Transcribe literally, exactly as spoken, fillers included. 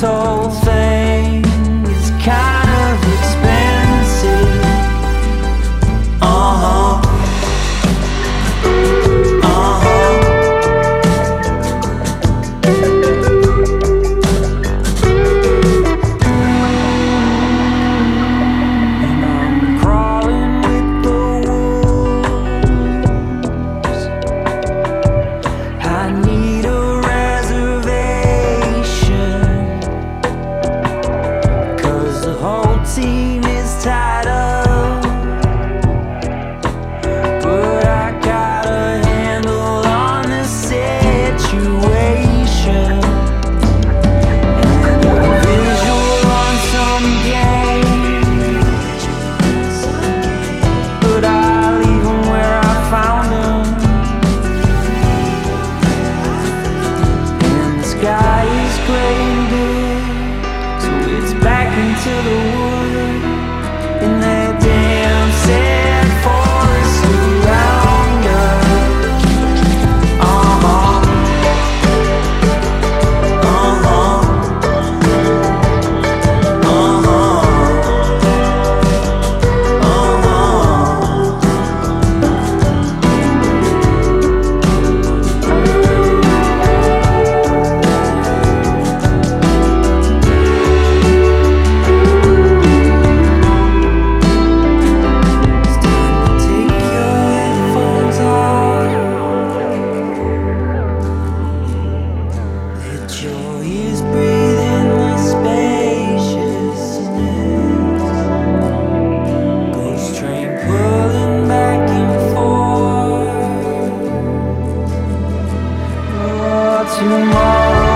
whole thing is kind of expensive. Uh-huh. Team is tied up, but I got a handle on the situation, and a visual on some games, but I leave 'em where I found 'em, and the sky is gray and big, so it's back into the woods. And that damn sad forest around us. Uh-huh. Uh-huh. Joy is breathing the spaciousness, ghost train pulling back and forth. Oh, tomorrow